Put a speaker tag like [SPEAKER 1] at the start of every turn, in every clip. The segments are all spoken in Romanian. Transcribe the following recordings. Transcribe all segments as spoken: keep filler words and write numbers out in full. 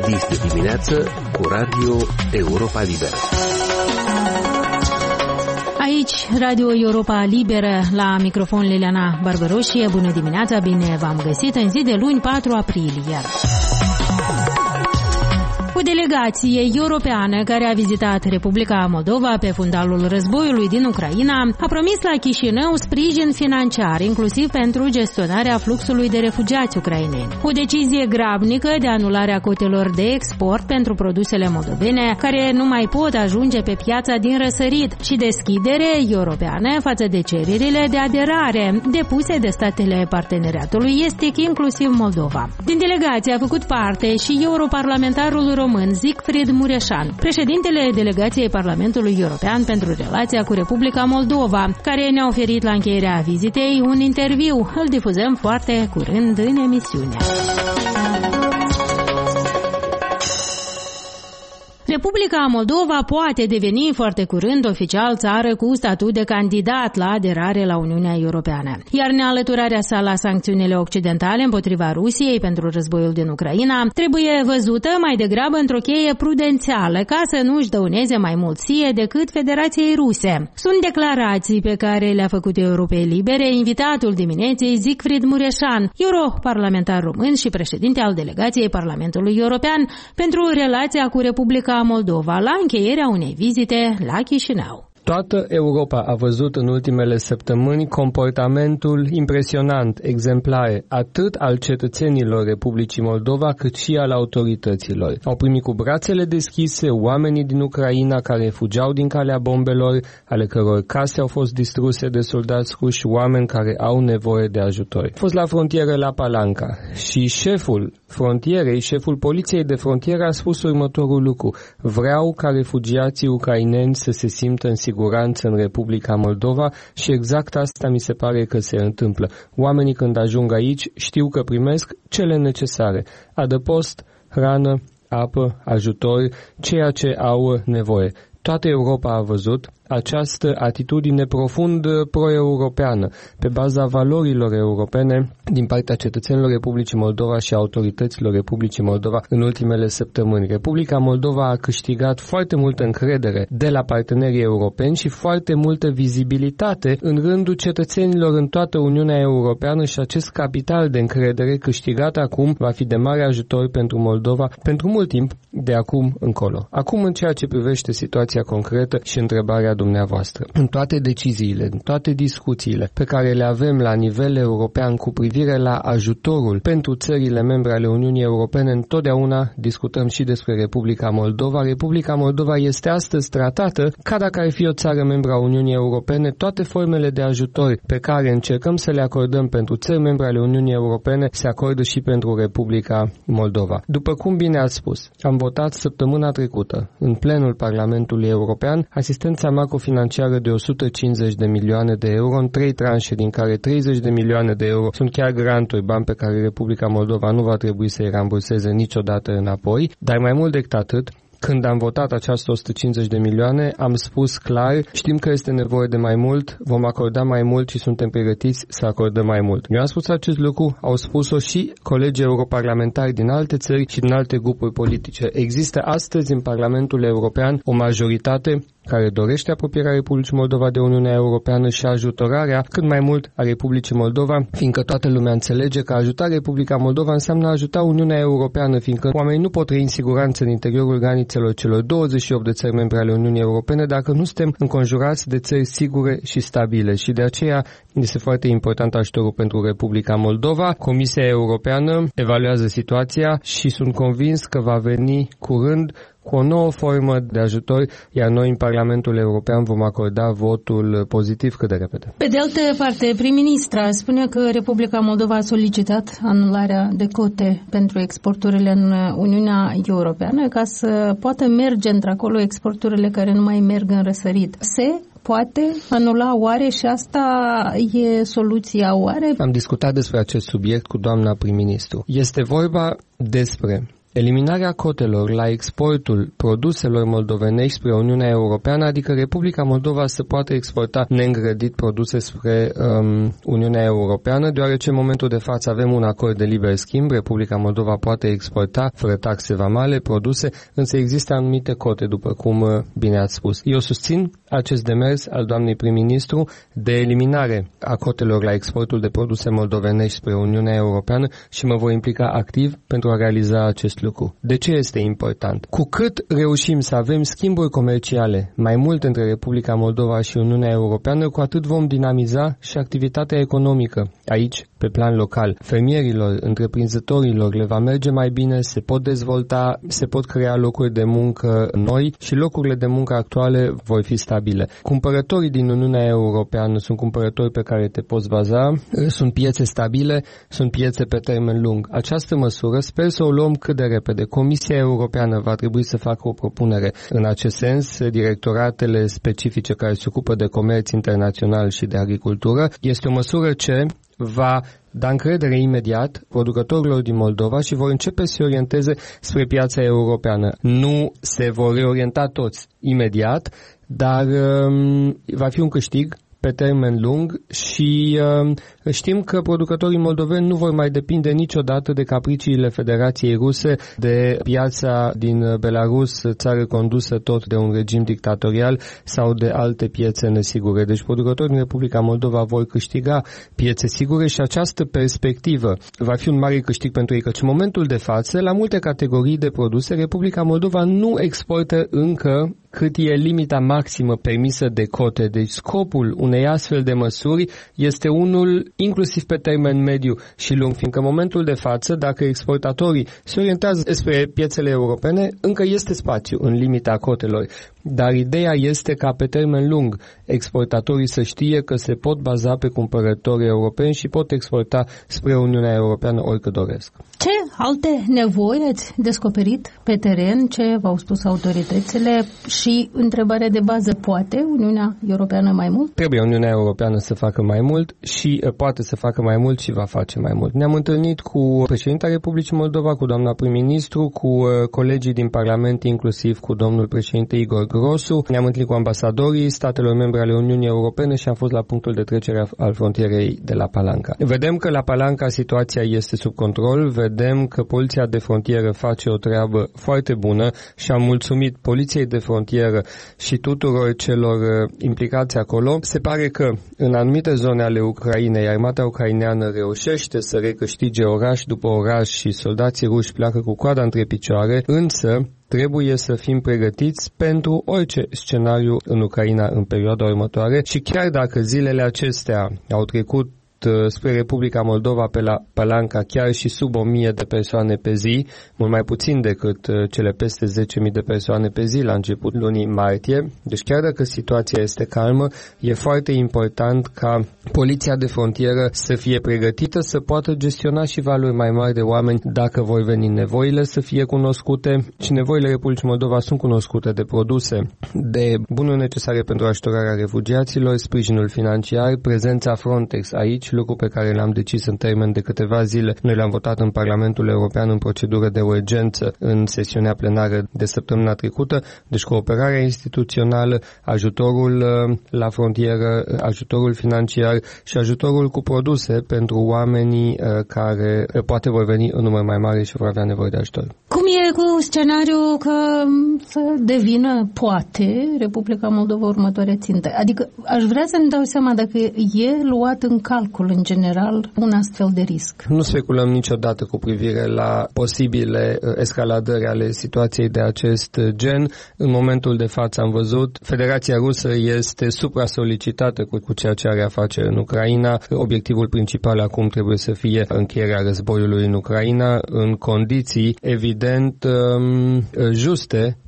[SPEAKER 1] Dis de dimineață cu Radio Europa Liberă.
[SPEAKER 2] Aici, Radio Europa Liberă, la microfon Liliana Barbăroșie. Bună dimineața, bine v-am găsit în zi de luni, patru aprilie. O delegație europeană care a vizitat Republica Moldova pe fundalul războiului din Ucraina a promis la Chișinău sprijin financiar, inclusiv pentru gestionarea fluxului de refugiați ucraineni. O decizie grabnică de anulare a cotelor de export pentru produsele moldovene, care nu mai pot ajunge pe piața din răsărit, și deschidere europeană față de cererile de aderare depuse de statele parteneriatului estic, inclusiv Moldova. Din delegație a făcut parte și europarlamentarul român Siegfried Mureșan, președintele delegației Parlamentului European pentru relația cu Republica Moldova, care ne-a oferit la încheierea vizitei un interviu. Îl difuzăm foarte curând în emisiune. Republica Moldova poate deveni foarte curând oficial țară cu statut de candidat la aderare la Uniunea Europeană. Iar nealăturarea sa la sancțiunile occidentale împotriva Rusiei pentru războiul din Ucraina trebuie văzută mai degrabă într-o cheie prudențială, ca să nu își dăuneze mai mult sie decât Federației Ruse. Sunt declarații pe care le-a făcut Europei Libere invitatul dimineții Siegfried Mureșan, europarlamentar român și președinte al delegației Parlamentului European pentru relația cu Republica Moldova, la încheierea unei vizite la Chișinău.
[SPEAKER 3] Toată Europa a văzut în ultimele săptămâni comportamentul impresionant, exemplar, atât al cetățenilor Republicii Moldova, cât și al autorităților. Au primit cu brațele deschise oamenii din Ucraina care fugeau din calea bombelor, ale căror case au fost distruse de soldați ruși, oameni care au nevoie de ajutor. A fost la frontieră la Palanca și șeful frontierei, șeful poliției de frontieră a spus următorul lucru: vreau ca refugiații ucraineni să se simtă în siguranță în Republica Moldova și exact asta mi se pare că se întâmplă. Oamenii când ajung aici știu că primesc cele necesare: adăpost, hrană, apă, ajutor, ceea ce au nevoie. Toată Europa a văzut această atitudine profund pro-europeană, pe baza valorilor europene din partea cetățenilor Republicii Moldova și autorităților Republicii Moldova în ultimele săptămâni. Republica Moldova a câștigat foarte multă încredere de la partenerii europeni și foarte multă vizibilitate în rândul cetățenilor în toată Uniunea Europeană și acest capital de încredere câștigat acum va fi de mare ajutor pentru Moldova pentru mult timp de acum încolo. Acum, în ceea ce privește situația concretă și întrebarea dumneavoastră, în toate deciziile, în toate discuțiile pe care le avem la nivel european cu privire la ajutorul pentru țările membre ale Uniunii Europene, întotdeauna discutăm și despre Republica Moldova. Republica Moldova este astăzi tratată ca dacă ar fi o țară membră a Uniunii Europene. Toate formele de ajutor pe care încercăm să le acordăm pentru țări membre ale Uniunii Europene se acordă și pentru Republica Moldova. După cum bine ați spus, am votat săptămâna trecută în plenul Parlamentului European asistența macrofinanciară de o sută cincizeci de milioane de euro în trei tranșe, din care treizeci de milioane de euro sunt chiar granturi, bani pe care Republica Moldova nu va trebui să-i ramburseze niciodată înapoi, dar mai mult decât atât, când am votat această o sută cincizeci de milioane, am spus clar, știm că este nevoie de mai mult, vom acorda mai mult și suntem pregătiți să acordăm mai mult. Eu am spus acest lucru, au spus-o și colegii europarlamentari din alte țări și din alte grupuri politice. Există astăzi în Parlamentul European o majoritate care dorește apropierea Republicii Moldova de Uniunea Europeană și ajutorarea cât mai mult a Republicii Moldova, fiindcă toată lumea înțelege că a ajuta Republica Moldova înseamnă a ajuta Uniunea Europeană, fiindcă oamenii nu pot trăi în siguranță în interiorul granițelor celor douăzeci și opt de țări membre ale Uniunii Europene dacă nu suntem înconjurați de țări sigure și stabile. Și de aceea este foarte important ajutorul pentru Republica Moldova. Comisia Europeană evaluează situația și sunt convins că va veni curând cu o nouă formă de ajutor, iar noi în Parlamentul European vom acorda votul pozitiv cât de repede.
[SPEAKER 2] Pe de altă parte, prim-ministra spune că Republica Moldova a solicitat anularea de cote pentru exporturile în Uniunea Europeană ca să poată merge într-acolo exporturile care nu mai merg în răsărit. Se poate anula oare și asta e soluția oare?
[SPEAKER 3] Am discutat despre acest subiect cu doamna prim-ministru. Este vorba despre eliminarea cotelor la exportul produselor moldovenești spre Uniunea Europeană, adică Republica Moldova să poată exporta neîngrădit produse spre um, Uniunea Europeană, deoarece în momentul de față avem un acord de liber schimb, Republica Moldova poate exporta fără taxe vamale produse, însă există anumite cote, după cum bine ați spus. Eu susțin acest demers al doamnei prim-ministru de eliminare a cotelor la exportul de produse moldovenești spre Uniunea Europeană și mă voi implica activ pentru a realiza acest lucru. De ce este important? Cu cât reușim să avem schimburi comerciale mai mult între Republica Moldova și Uniunea Europeană, cu atât vom dinamiza și activitatea economică aici, pe plan local. Fermierilor, întreprinzătorilor le va merge mai bine, se pot dezvolta, se pot crea locuri de muncă noi și locurile de muncă actuale vor fi stabile. Cumpărătorii din Uniunea Europeană sunt cumpărători pe care te poți baza, sunt piețe stabile, sunt piețe pe termen lung. Această măsură sper să o luăm cât de repede. Comisia Europeană va trebui să facă o propunere în acest sens. Directoratele specifice care se ocupă de comerț internațional și de agricultură. Este o măsură ce va da încredere imediat producătorilor din Moldova și vor începe să se orienteze spre piața europeană. Nu se vor reorienta toți imediat, dar um, va fi un câștig pe termen lung și uh, știm că producătorii moldoveni nu vor mai depinde niciodată de capriciile Federației Ruse, de piața din Belarus, țară condusă tot de un regim dictatorial sau de alte piețe nesigure. Deci producătorii din Republica Moldova vor câștiga piețe sigure și această perspectivă va fi un mare câștig pentru ei, căci în momentul de față, la multe categorii de produse, Republica Moldova nu exportă încă cât e limita maximă permisă de cote. Deci scopul unei astfel de măsuri este unul inclusiv pe termen mediu și lung, fiindcă în momentul de față, dacă exportatorii se orientează spre piețele europene, încă este spațiu în limita cotelor. Dar ideea este ca pe termen lung exportatorii să știe că se pot baza pe cumpărători europeni și pot exporta spre Uniunea Europeană oricât doresc.
[SPEAKER 2] Ce alte nevoi ați descoperit pe teren? Ce v-au spus autoritățile? Și întrebarea de bază, poate Uniunea Europeană mai mult?
[SPEAKER 3] Trebuie Uniunea Europeană să facă mai mult și poate să facă mai mult și va face mai mult. Ne-am întâlnit cu președinta Republicii Moldova, cu doamna prim-ministru, cu colegii din Parlament, inclusiv cu domnul președinte Igor Grosu. Ne-am întâlnit cu ambasadorii statelor membre ale Uniunii Europene și am fost la punctul de trecere al frontierei de la Palanca. Vedem că la Palanca situația este sub control, vedem că poliția de frontieră face o treabă foarte bună și am mulțumit poliției de frontieră și tuturor celor implicați acolo. Se pare că în anumite zone ale Ucrainei, armata ucraineană reușește să recâștige oraș după oraș și soldații ruși pleacă cu coada între picioare, însă trebuie să fim pregătiți pentru orice scenariu în Ucraina în perioada următoare și chiar dacă zilele acestea au trecut spre Republica Moldova pe la Palanca chiar și sub o mie de persoane pe zi, mult mai puțin decât cele peste zece mii de persoane pe zi la început lunii martie. Deci chiar dacă situația este calmă, e foarte important ca poliția de frontieră să fie pregătită să poată gestiona și valuri mai mari de oameni dacă vor veni nevoile să fie cunoscute și nevoile Republicii Moldova sunt cunoscute de produse, de bunuri necesare pentru ajutorarea refugiaților, sprijinul financiar, prezența Frontex aici, lucru pe care l-am decis în termen de câteva zile. Noi l-am votat în Parlamentul European în procedură de urgență în sesiunea plenară de săptămâna trecută, deci cooperarea instituțională, ajutorul la frontieră, ajutorul financiar și ajutorul cu produse pentru oamenii care poate vor veni în număr mai mare și vor avea nevoie de ajutor.
[SPEAKER 2] Cum e cu scenariul că să devină, poate, Republica Moldova următoarea țintă? Adică aș vrea să-mi dau seama dacă e luat în calcul în general un astfel de risc.
[SPEAKER 3] Nu speculăm niciodată cu privire la posibile escaladări ale situației de acest gen. În momentul de față am văzut, Federația Rusă este supra-solicitată cu, cu ceea ce are a face în Ucraina. Obiectivul principal acum trebuie să fie încheierea războiului în Ucraina în condiții evident juste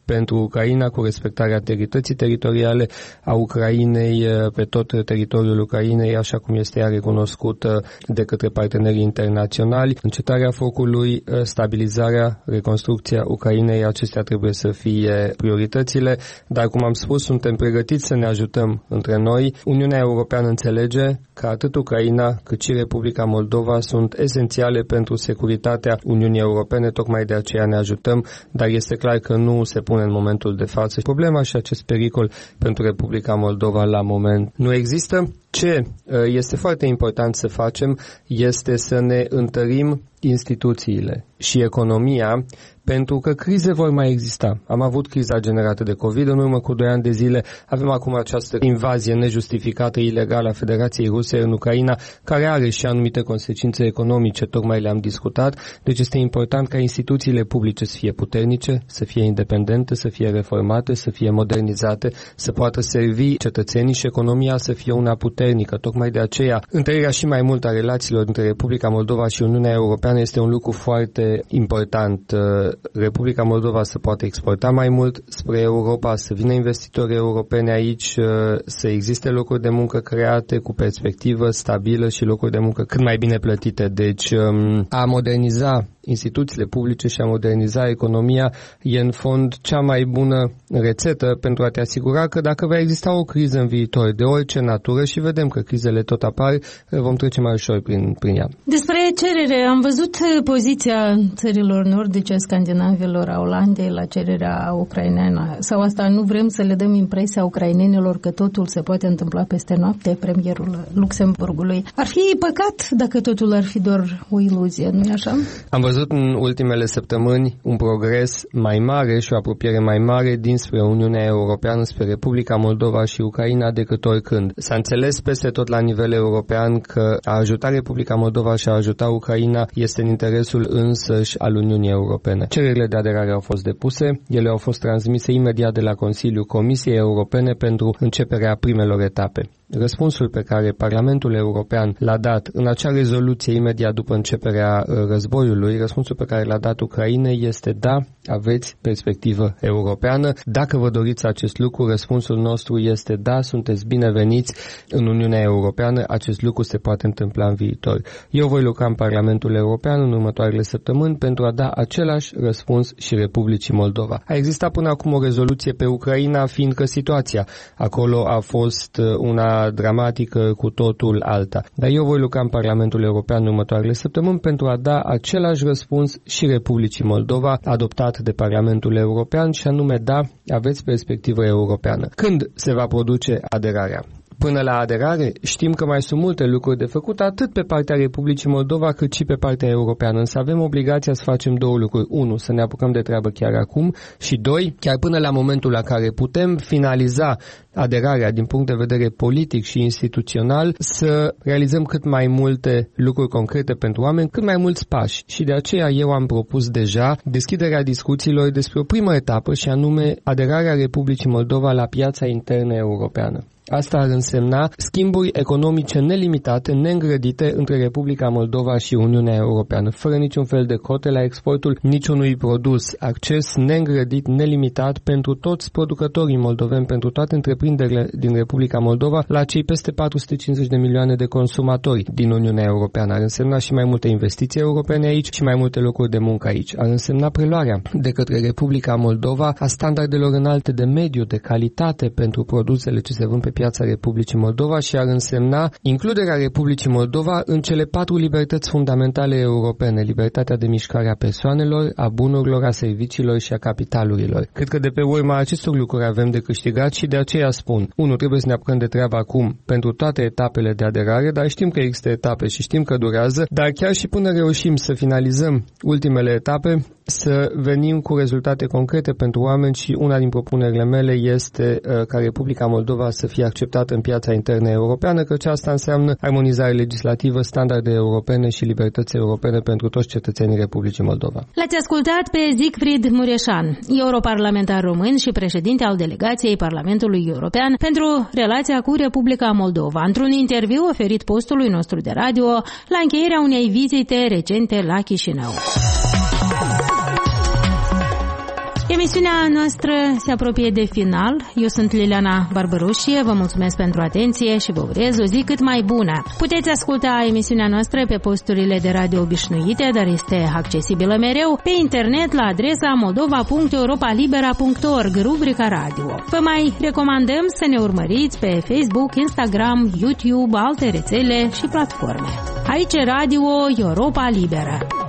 [SPEAKER 3] pentru Ucraina, cu respectarea integrității teritoriale a Ucrainei pe tot teritoriul Ucrainei, așa cum este ea recunoscută de către partenerii internaționali, încetarea focului, stabilizarea, reconstrucția Ucrainei, acestea trebuie să fie prioritățile, dar cum am spus, suntem pregătiți să ne ajutăm între noi. Uniunea Europeană înțelege că atât Ucraina cât și Republica Moldova sunt esențiale pentru securitatea Uniunii Europene, tocmai de aceea ne ajutăm, dar este clar că nu se pune în momentul de față problema și acest pericol pentru Republica Moldova la moment nu există. Ce este foarte important să facem este să ne întărim instituțiile și economia, pentru că crize vor mai exista. Am avut criza generată de COVID în urmă cu doi ani de zile, avem acum această invazie nejustificată, ilegală a Federației Ruse în Ucraina, care are și anumite consecințe economice, tocmai le-am discutat, deci este important ca instituțiile publice să fie puternice, să fie independente, să fie reformate, să fie modernizate, să poată servi cetățenii și economia să fie una puternică. Tocmai de aceea, întărirea și mai mult a relațiilor între Republica Moldova și Uniunea Europeană este un lucru foarte important. Republica Moldova să poată exporta mai mult spre Europa, să vină investitori europeni aici, să existe locuri de muncă create cu perspectivă stabilă și locuri de muncă cât mai bine plătite. Deci a moderniza instituțiile publice și a moderniza economia e în fond cea mai bună rețetă pentru a te asigura că dacă va exista o criză în viitor de orice natură, și vedem că crizele tot apar, vom trece mai ușor prin, prin ea.
[SPEAKER 2] Despre cerere, am văzut poziția țărilor nordice, scandinavilor, a Olandei la cererea ucraineană. Sau asta nu vrem să le dăm impresia ucrainenilor că totul se poate întâmpla peste noapte, premierul Luxemburgului. Ar fi păcat dacă totul ar fi doar o iluzie, nu-i așa?
[SPEAKER 3] Am văzut în ultimele săptămâni un progres mai mare și o apropiere mai mare dinspre Uniunea Europeană, spre Republica Moldova și Ucraina decât oricând. S-a înțeles peste tot la nivel european că a ajuta Republica Moldova și a ajuta Ucraina este în interesul însăși al Uniunii Europene. Cererile de aderare au fost depuse, ele au fost transmise imediat de la Consiliul Comisiei Europene pentru începerea primelor etape. Răspunsul pe care Parlamentul European l-a dat în acea rezoluție imediat după începerea războiului, răspunsul pe care l-a dat Ucrainei este da, aveți perspectivă europeană. Dacă vă doriți acest lucru, răspunsul nostru este da, sunteți bineveniți în Uniunea Europeană, acest lucru se poate întâmpla în viitor. Eu voi lucra în Parlamentul European în următoarele săptămâni pentru a da același răspuns și Republicii Moldova. A existat până acum o rezoluție pe Ucraina, fiindcă situația acolo a fost una dramatică cu totul alta. Dar eu voi lucra în Parlamentul European în următoarele săptămâni pentru a da același răspuns și Republicii Moldova, adoptat de Parlamentul European, și anume da, aveți perspectivă europeană. Când se va produce aderarea? Până la aderare, știm că mai sunt multe lucruri de făcut, atât pe partea Republicii Moldova, cât și pe partea europeană. Însă avem obligația să facem două lucruri. Unu, să ne apucăm de treabă chiar acum, și doi, chiar până la momentul la care putem finaliza aderarea din punct de vedere politic și instituțional, să realizăm cât mai multe lucruri concrete pentru oameni, cât mai mulți pași. Și de aceea eu am propus deja deschiderea discuțiilor despre o primă etapă, și anume aderarea Republicii Moldova la piața internă europeană. Asta ar însemna schimburi economice nelimitate, neîngrădite între Republica Moldova și Uniunea Europeană, fără niciun fel de cote la exportul niciunui produs, acces neîngrădit, nelimitat pentru toți producătorii moldoveni, pentru toate întreprinderile din Republica Moldova, la cei peste patru sute cincizeci de milioane de consumatori din Uniunea Europeană. Ar însemna și mai multe investiții europene aici și mai multe locuri de muncă aici. Ar însemna preluarea de către Republica Moldova a standardelor înalte de mediu, de calitate pentru produsele ce se vând pe piața Republicii Moldova, și ar însemna includerea Republicii Moldova în cele patru libertăți fundamentale europene: libertatea de mișcare a persoanelor, a bunurilor, a serviciilor și a capitalurilor. Cred că de pe urma acestor lucruri avem de câștigat și de aceea spun, unu, trebuie să ne apucăm de treabă acum pentru toate etapele de aderare, dar știm că există etape și știm că durează, dar chiar și până reușim să finalizăm ultimele etape, să venim cu rezultate concrete pentru oameni, și una din propunerile mele este uh, ca Republica Moldova să fie acceptată în piața internă europeană, căci asta înseamnă armonizare legislativă, standarde europene și libertăți europene pentru toți cetățenii Republicii Moldova.
[SPEAKER 2] L-ați ascultat pe Siegfried Mureșan, europarlamentar român și președinte al delegației Parlamentului European pentru relația cu Republica Moldova, într-un interviu oferit postului nostru de radio la încheierea unei vizite recente la Chișinău. Emisiunea noastră se apropie de final. Eu sunt Liliana Barbărușie, vă mulțumesc pentru atenție și vă urez o zi cât mai bună. Puteți asculta emisiunea noastră pe posturile de radio obișnuite, dar este accesibilă mereu pe internet la adresa moldova punct europa libera punct org, rubrica radio. Vă mai recomandăm să ne urmăriți pe Facebook, Instagram, YouTube, alte rețele și platforme. Aici Radio Europa Liberă.